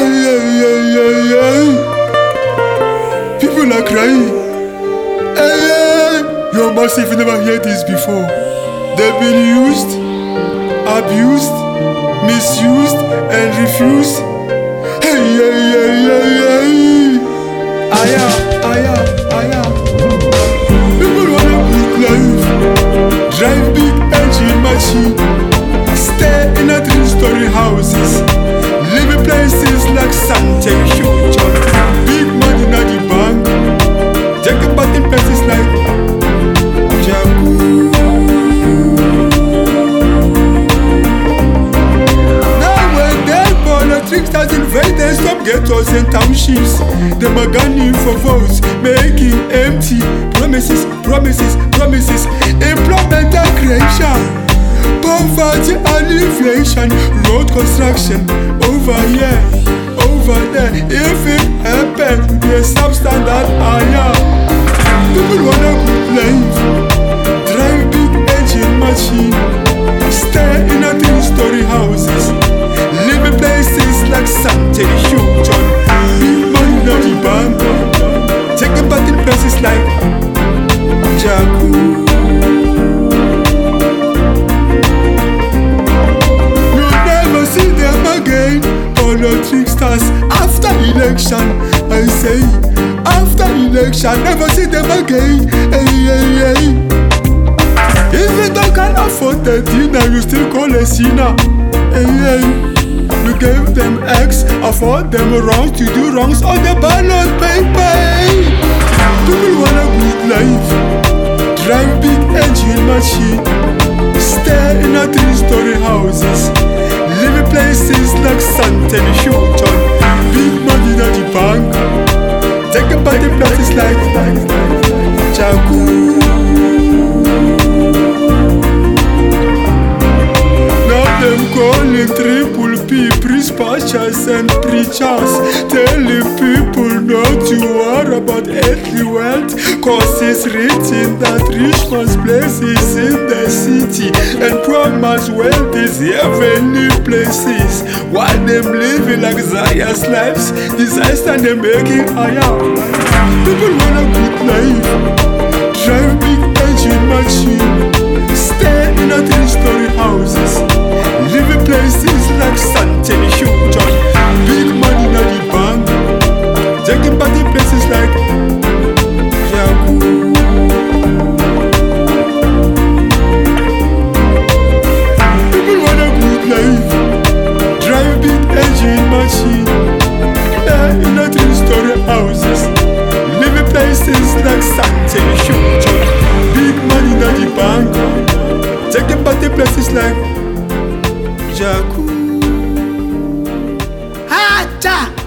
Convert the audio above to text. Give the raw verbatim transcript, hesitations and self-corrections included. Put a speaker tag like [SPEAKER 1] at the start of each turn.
[SPEAKER 1] Hey, hey, hey, hey, hey. People are crying. Hey, hey. You're massive, you never heard this before. They've been used, abused, misused, and refused. Hey, hey, hey, hey, hey. Aya, aya, aya. People wanna good life, drive big engine machine, stay in a three-story houses, live in places like Santa Huge, big money in the bank, take a bath in places like Jaku. Tricksters invaders, some ghettos and townships. Them are gunning for votes, making empty promises, promises, promises. Employment and creation, poverty and inflation, road construction over here, over there. If it happens, the substandard higher. People wanna good life, drive big engine machine, stay in a three-story houses, live in places like Santa Huge, big money in the bank, take a bath in places like Jaku. You'll never see them again, all the tricksters after election. I say, after election, never see them again. Hey, hey, hey. If you don't can afford the dinner, you still call a sinner. Hey, hey. You gave them X, afford them wrongs to do wrongs on the ballot paper. People want a good life, drive big engine machine, stay in a three-story houses, live in places like Santa Huge, big money in the bank, take a bath in places like Jaku. Them calling triple P, dispatchers and preachers, telling people not to worry about earthly wealth, cause it's written that rich man's place is in the city and poor man's wealth is heavenly places. While them living luxurious lives, disaster they making higher. People want a good life, drive big engine machine, stay in a three-story houses, live in places like Santa Huge, big money in the bank, taking back in places like Jaku. People want a good life, drive big engine machine, yeah, in a three-story houses, live in places like Santa Huge, big money in the bank, taking back in places like Jaku. Hacha!